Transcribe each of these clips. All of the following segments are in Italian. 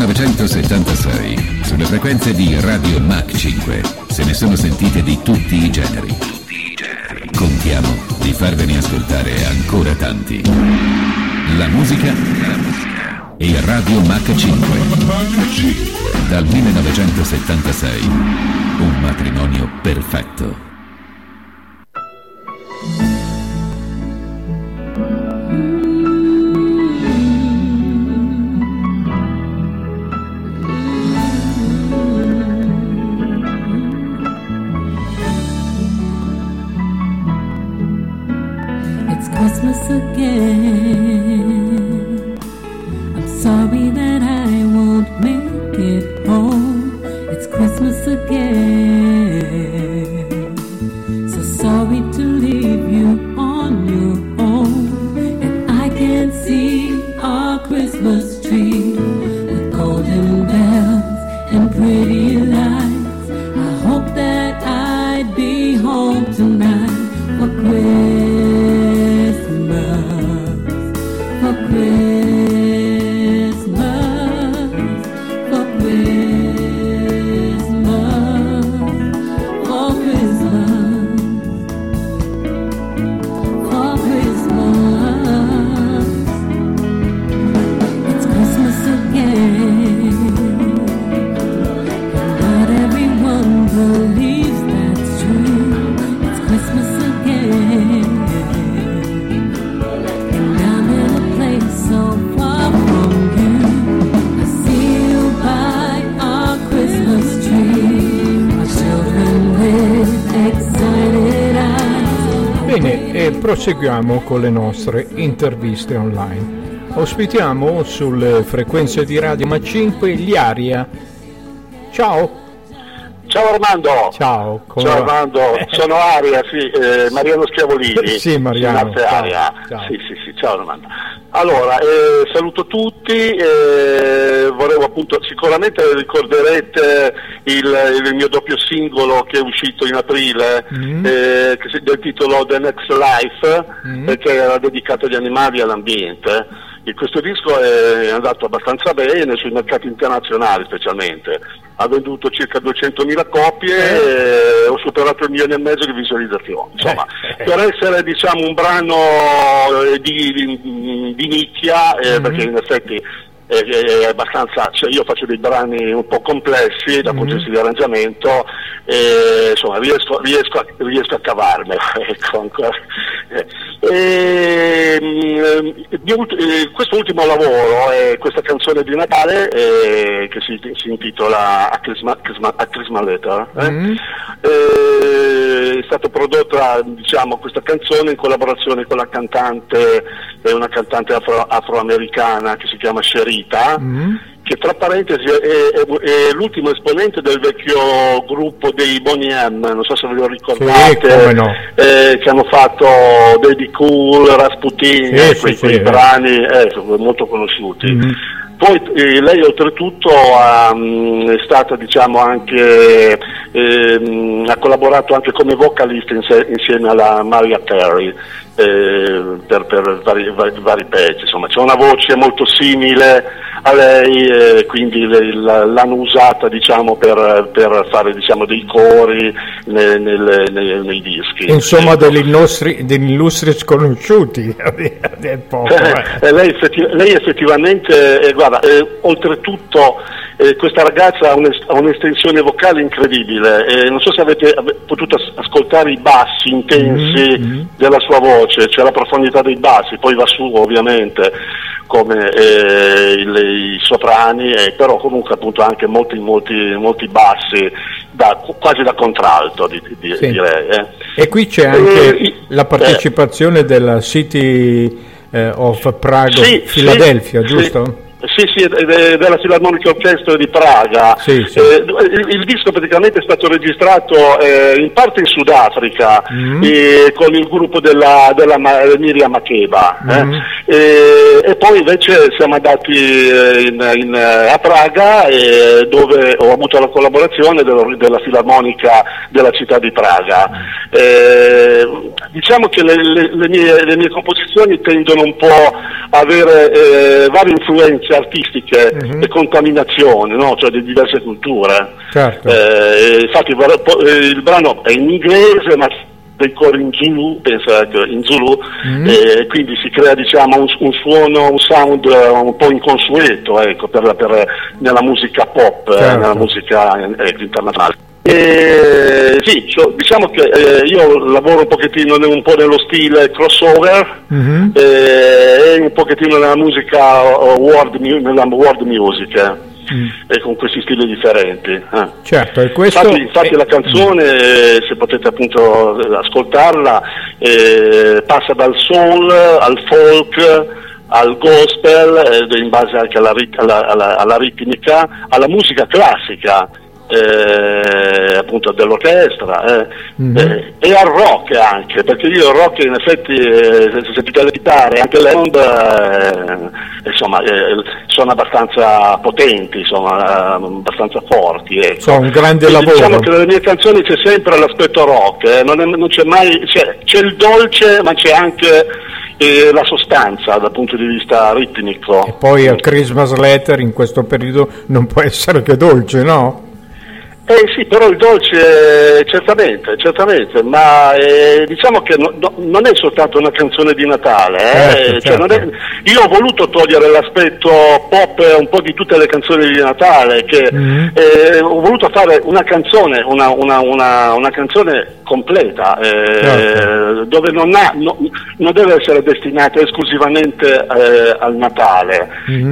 1976, sulle frequenze di Radio Mach 5, se ne sono sentite di tutti i generi. Contiamo di farvene ascoltare ancora tanti. La musica e Radio Mach 5. Dal 1976, un matrimonio perfetto. Christmas again. I'm sorry that I won't make it home. It's Christmas again. So sorry to leave you on your own. And I can see our Christmas tree with golden bells and pretty lights. I hope that I'd be home tonight for Christmas. Proseguiamo con le nostre interviste online. Ospitiamo sulle frequenze di Radio Mach 5 Ilaria. Ciao. Ciao Armando. Ciao. Ciao Armando, sono Aria, sì, Mariano Schiavolini. Sì, Mariano. Aria. Ciao. Sì, ciao Armando. Allora, saluto tutti, volevo appunto, sicuramente ricorderete il mio doppio singolo che è uscito in aprile, del titolo The Next Life, che era dedicato agli animali e all'ambiente. E questo disco è andato abbastanza bene sui mercati internazionali specialmente, ha venduto circa 200.000 copie e ho superato 1,5 milioni di visualizzazioni. Insomma, per essere diciamo un brano di nicchia, perché in effetti è abbastanza, cioè io faccio dei brani un po' complessi dal punto di vista di arrangiamento e insomma riesco a cavarmelo, ecco, ancora. Questo ultimo lavoro è questa canzone di Natale che si intitola A Christmas Letter, è stata prodotta, diciamo, questa canzone in collaborazione con la cantante, una cantante afroamericana che si chiama Sherita, che tra parentesi è l'ultimo esponente del vecchio gruppo dei Boney M, non so se ve lo ricordate, come no. Che hanno fatto Daddy Cool, Rasputin, quei brani molto conosciuti. Poi lei oltretutto è stata, diciamo, anche ha collaborato anche come vocalista insieme alla Mariah Carey per vari pezzi, insomma c'è una voce molto simile a lei, quindi l'hanno usata, diciamo, per fare, diciamo, dei cori nei dischi. Insomma, degli illustri sconosciuti del popolo. Lei effettivamente, guarda, oltretutto questa ragazza ha un'estensione vocale incredibile, non so se avete potuto ascoltare i bassi intensi della sua voce, cioè la profondità dei bassi, poi va su ovviamente come i soprani, però comunque appunto anche molti bassi, quasi da contralto direi. E qui c'è anche la partecipazione della City of Prague, Filadelfia, giusto? Sì, della Philharmonic Orchestra di Praga. Sì. Il disco praticamente è stato registrato in parte in Sudafrica con il gruppo della Miriam Makeba, e poi invece siamo andati a Praga, dove ho avuto la collaborazione della Filarmonica della città di Praga. Diciamo che le mie composizioni tendono un po' a avere varie influenze differenze artistiche e contaminazioni, no? Cioè di diverse culture. Certo. Infatti il brano è in inglese, ma dei cori in Zulu, pensa in Zulu, quindi si crea diciamo un suono, un sound un po' inconsueto, ecco, nella musica pop, certo. Nella musica internazionale. Sì, diciamo che io lavoro un pochettino un po' nello stile crossover e un pochettino nella musica world music. E con questi stili differenti. Certo, e questo infatti la canzone, se potete appunto ascoltarla, passa dal soul al folk al gospel, in base anche alla ritmica, alla musica classica, appunto dell'orchestra, e al rock anche, perché io il rock in effetti, se sentite le chitarre, anche le onde, insomma, sono abbastanza potenti, insomma, abbastanza forti, ecco. Sono un grande lavoro. Diciamo che nelle mie canzoni c'è sempre l'aspetto rock, non c'è mai, c'è il dolce, ma c'è anche la sostanza dal punto di vista ritmico. E poi a Christmas Letter in questo periodo non può essere che dolce, no? Sì, però il dolce certamente, ma diciamo che non è soltanto una canzone di Natale, certo. Cioè io ho voluto togliere l'aspetto pop un po' di tutte le canzoni di Natale, che ho voluto fare una canzone, una canzone completa, certo. Dove non deve essere destinata esclusivamente al Natale.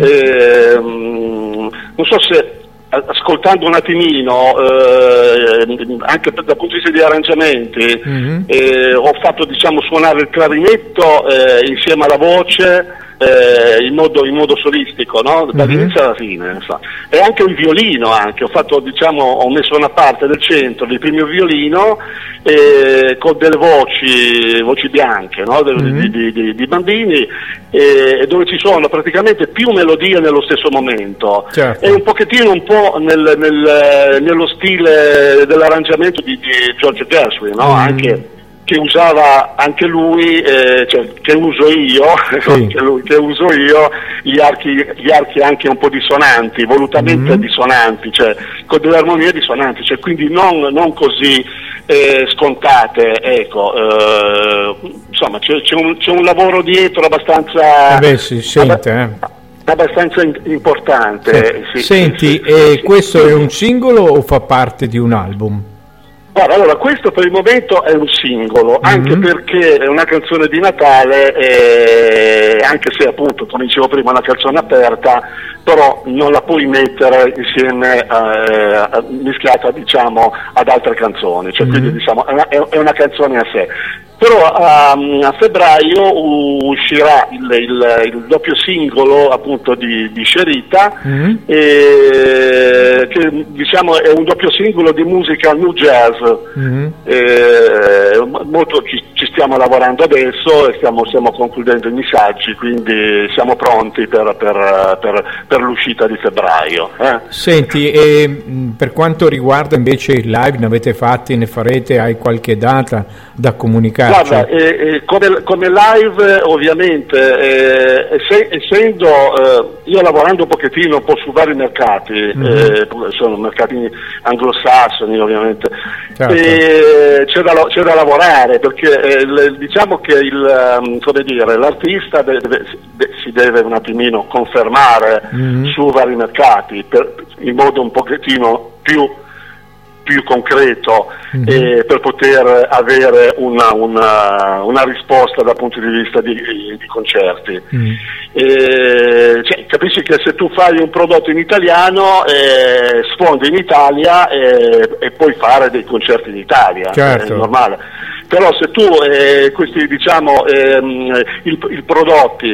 Non so se ascoltando un attimino, anche dal punto di vista di arrangiamenti, ho fatto diciamo suonare il clarinetto insieme alla voce, in modo solistico, no? Dall'inizio alla fine, e anche il violino, ho fatto diciamo, ho messo una parte del centro del primo violino con delle voci bianche, no? di bambini, dove ci sono praticamente più melodie nello stesso momento, certo. E un pochettino un po' nello stile dell'arrangiamento di George Gershwin, no? Anche che usava anche lui, cioè che uso io, sì. che uso io, gli archi anche un po' dissonanti, volutamente dissonanti, cioè con delle armonie dissonanti, cioè quindi non così scontate, ecco. Insomma c'è un lavoro dietro abbastanza si sente, abbastanza importante. Sì. Senti, questo è un singolo o fa parte di un album? Guarda, allora questo per il momento è un singolo, anche perché è una canzone di Natale, anche se appunto, come dicevo prima, è una canzone aperta, però non la puoi mettere insieme, mischiata diciamo ad altre canzoni, cioè quindi diciamo è una canzone a sé. Però a febbraio uscirà il doppio singolo appunto di Sherita, che diciamo è un doppio singolo di musica new jazz. Molto ci stiamo lavorando adesso e stiamo concludendo i messaggi, quindi siamo pronti per l'uscita di febbraio. Senti, e per quanto riguarda invece il live, ne avete fatti, ne farete, hai qualche data da comunicare? Guarda, come live ovviamente, essendo io lavorando un pochettino un po' su vari mercati, sono mercati anglosassoni ovviamente, certo. C'è da lavorare, perché diciamo che l'artista si deve un attimino confermare su vari mercati in modo un pochettino più concreto, per poter avere una risposta dal punto di vista di concerti. Cioè, capisci che se tu fai un prodotto in italiano, sfondi in Italia e puoi fare dei concerti in Italia, certo. È normale. Però se tu questi diciamo i prodotti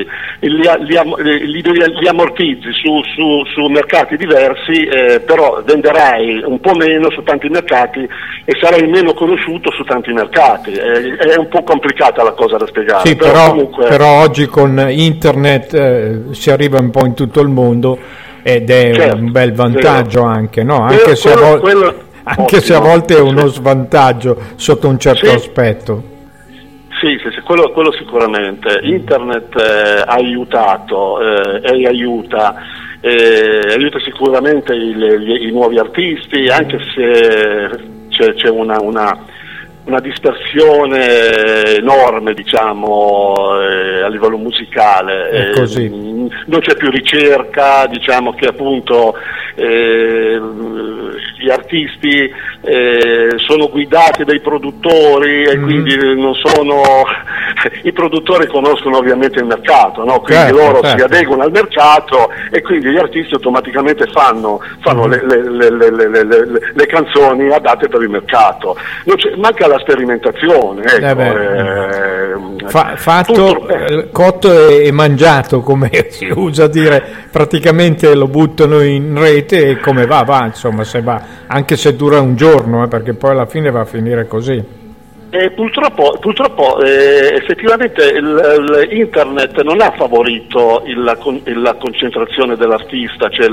li ammortizzi su mercati diversi, però venderai un po' meno su tanti mercati e sarai meno conosciuto su tanti mercati. È un po' complicata la cosa da spiegare. Sì, però oggi con internet si arriva un po' in tutto il mondo ed è certo, un bel vantaggio, anche, no? Anche se a volte è uno svantaggio sotto un certo aspetto. Sì, quello sicuramente. Internet ha aiutato e aiuta aiuta sicuramente i nuovi artisti, anche se c'è una dispersione enorme, diciamo, a livello musicale. Non c'è più ricerca, diciamo che appunto gli artisti sono guidati dai produttori e quindi non sono i produttori conoscono ovviamente il mercato, no? Quindi loro si adeguano al mercato e quindi gli artisti automaticamente fanno le canzoni adatte per il mercato. Manca la sperimentazione, ecco, fatto, cotto e mangiato, come si usa dire, praticamente lo buttano in rete e come va, insomma, se va, anche se dura un giorno, perché poi alla fine va a finire così. Purtroppo effettivamente internet non ha favorito la concentrazione dell'artista, cioè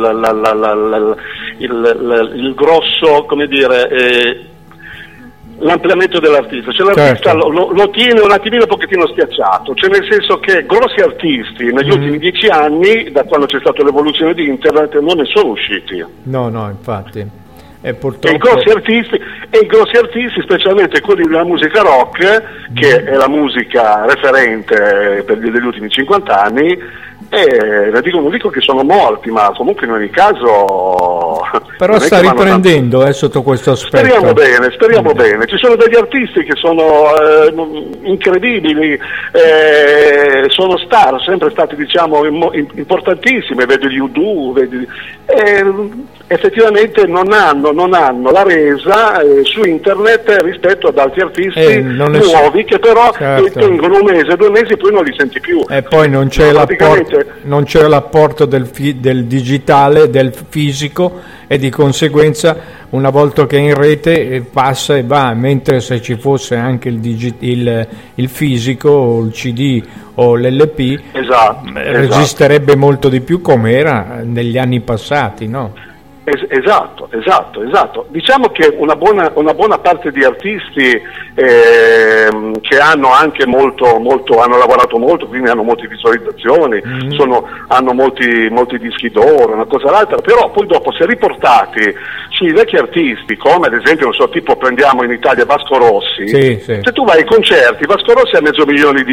il grosso, come dire, l'ampliamento dell'artista, cioè l'artista lo tiene un attimino, un pochettino schiacciato, cioè nel senso che grossi artisti negli ultimi 10 anni, da quando c'è stata l'evoluzione di internet, non ne sono usciti. No, infatti. Purtroppo... E i grossi artisti, specialmente quelli della musica rock, che è la musica referente degli ultimi 50 anni, non dico che sono morti, ma comunque in ogni caso... Però sta riprendendo sotto questo aspetto. Speriamo bene. Ci sono degli artisti che sono incredibili, sono sempre stati, diciamo, importantissimi, vedi gli U2, effettivamente non hanno la resa su internet rispetto ad altri artisti nuovi che però tengono un mese, 2 mesi e poi non li senti più. E poi non c'è l'apporto del digitale, del fisico, e di conseguenza una volta che è in rete passa e va, mentre se ci fosse anche il fisico o il CD o l'LP resisterebbe molto di più, come era negli anni passati, no? Esatto. Diciamo che una buona parte di artisti che hanno anche hanno lavorato molto, quindi hanno molte visualizzazioni, hanno molti dischi d'oro, una cosa l'altra, però poi dopo si è riportati sui vecchi artisti, come ad esempio, non so, tipo prendiamo in Italia Vasco Rossi. Se tu vai ai concerti, Vasco Rossi ha 500.000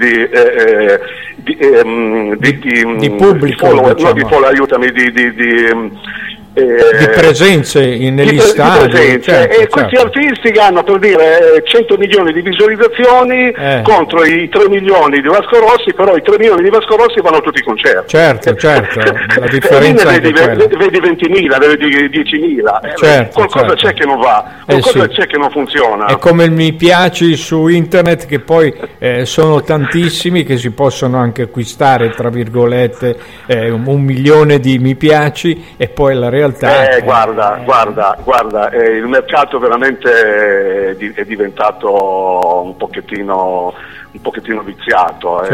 di pubblico, di presenze negli stadi, e questi artisti hanno, per dire, 100 milioni di visualizzazioni contro i 3 milioni di Vasco Rossi, però i 3 milioni di Vasco Rossi vanno a tutti i concerti. Certo, la differenza è vedi 20.000, vedi 10.000, qualcosa c'è che non va, qualcosa c'è che non funziona. È come il mi piaci su internet, che poi sono tantissimi, che si possono anche acquistare, tra virgolette, 1 milione di mi piaci, e poi la realtà guarda, il mercato veramente è diventato un pochettino viziato,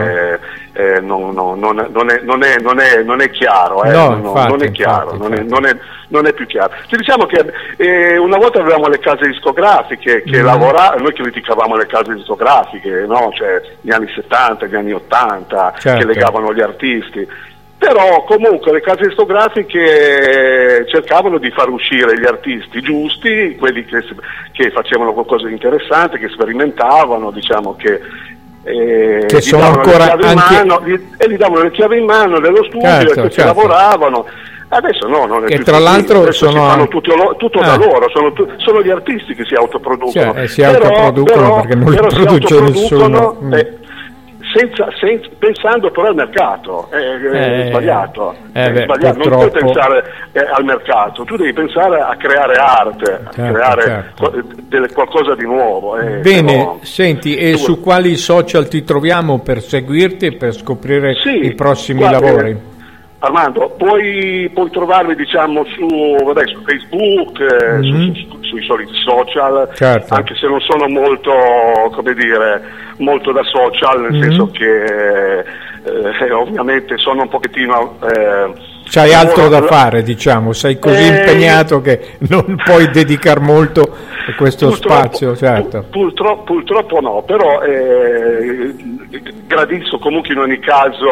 non è chiaro, non è più chiaro. Ci diciamo che una volta avevamo le case discografiche che noi criticavamo le case discografiche, no? Cioè gli anni 70, gli anni 80, che legavano gli artisti. Però comunque le case discografiche cercavano di far uscire gli artisti giusti, quelli che facevano qualcosa di interessante, che sperimentavano, diciamo che sono ancora gli davano le chiavi in mano dello studio, che lavoravano. Adesso non è più tra l'altro fanno tutto da loro, sono gli artisti che si autoproducono, autoproducono perché non li produce nessuno. Pensando però al mercato, è sbagliato, non puoi pensare al mercato, tu devi pensare a creare arte, a creare qualcosa di nuovo. Bene, senti, e su quali social ti troviamo per seguirti e per scoprire i prossimi lavori? Armando, puoi trovarmi, diciamo, su Facebook, sui soliti social, anche se non sono molto, come dire, molto da social, nel senso che ovviamente sono un pochettino c'hai altro da fare, diciamo, sei così impegnato che non puoi dedicare molto a questo spazio, certo. Purtroppo no, però gradisco comunque in ogni caso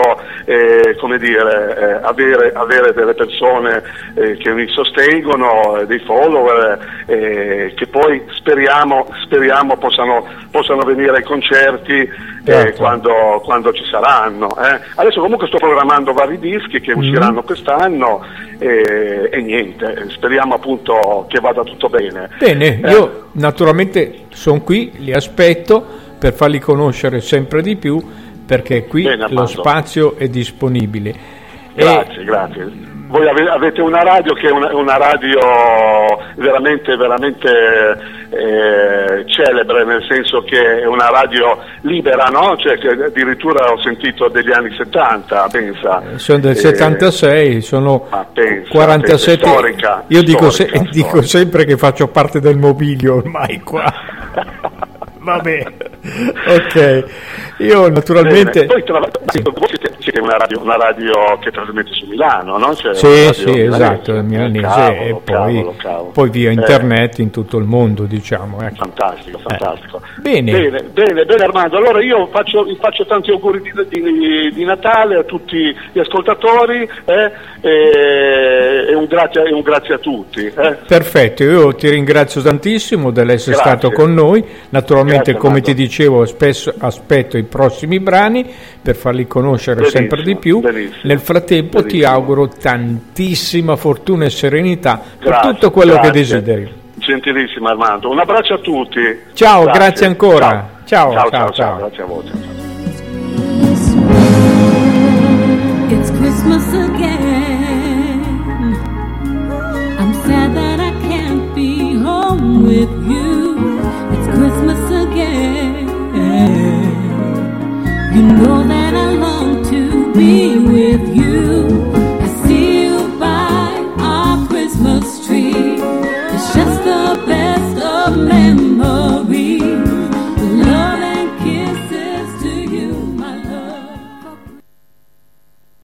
avere delle persone che mi sostengono, dei follower che poi speriamo possano venire ai concerti quando ci saranno. Adesso comunque sto programmando vari dischi che usciranno quest'anno e niente, speriamo appunto che vada tutto bene. Bene, io naturalmente sono qui, li aspetto per farli conoscere sempre di più, perché qui lo spazio è disponibile. Grazie. Voi avete una radio che è una radio veramente celebre, nel senso che è una radio libera, no? Cioè, che addirittura ho sentito degli anni 70, pensa. Sono del 76, sono 47. Storica, io dico sempre che faccio parte del mobilio ormai qua. Vabbè, ok. Io naturalmente. Poi voi siete una radio che trasmette su Milano, no? Cioè, sì, esatto, il milanese, e poi via internet in tutto il mondo, diciamo. Ecco. Fantastico. Bene Armando. Allora io faccio tanti auguri di Natale a tutti gli ascoltatori e un grazie a tutti. Perfetto, io ti ringrazio tantissimo dell'essere stato con noi. Naturalmente, come ti dicevo, aspetto i prossimi brani per farli conoscere sempre di più. Nel frattempo ti auguro tantissima fortuna e serenità per tutto quello che desideri. Gentilissimo Armando, un abbraccio a tutti. Ciao, grazie ancora. Ciao. Grazie a voi.